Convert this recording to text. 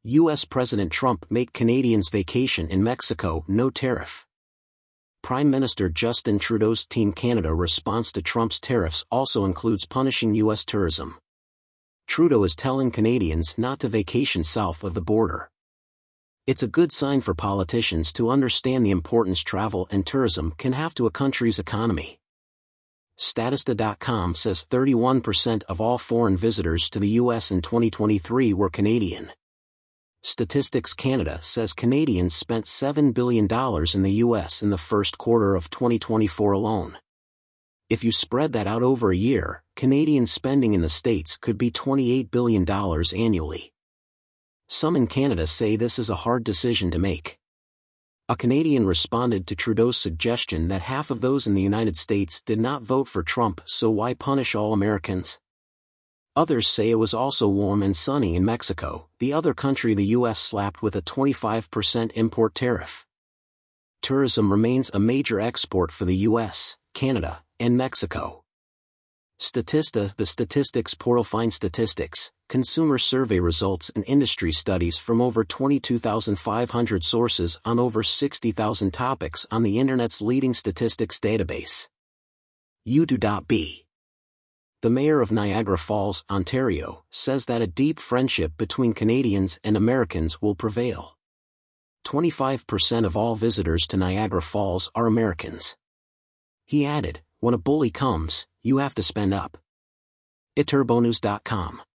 U.S. President Trump make Canadians vacation in Mexico no tariff. Prime Minister Justin Trudeau's Team Canada response to Trump's tariffs also includes punishing U.S. tourism. Trudeau is telling Canadians not to vacation south of the border. It's a good sign for politicians to understand the importance travel and tourism can have to a country's economy. Statista.com says 31% of all foreign visitors to the U.S. in 2023 were Canadian. Statistics Canada says Canadians spent $7 billion in the U.S. in the first quarter of 2024 alone. If you spread that out over a year, Canadian spending in the States could be $28 billion annually. Some in Canada say this is a hard decision to make. A Canadian responded to Trudeau's suggestion that half of those in the United States did not vote for Trump, so why punish all Americans? Others say it was also warm and sunny in Mexico, the other country the U.S. slapped with a 25% import tariff. Tourism remains a major export for the U.S., Canada, and Mexico. Statista, the statistics portal, finds statistics, consumer survey results and industry studies from over 22,500 sources on over 60,000 topics on the Internet's leading statistics database. U2.B. The mayor of Niagara Falls, Ontario, says that a deep friendship between Canadians and Americans will prevail. 25% of all visitors to Niagara Falls are Americans. He added, "When a bully comes, you have to spend up." iturbonews.com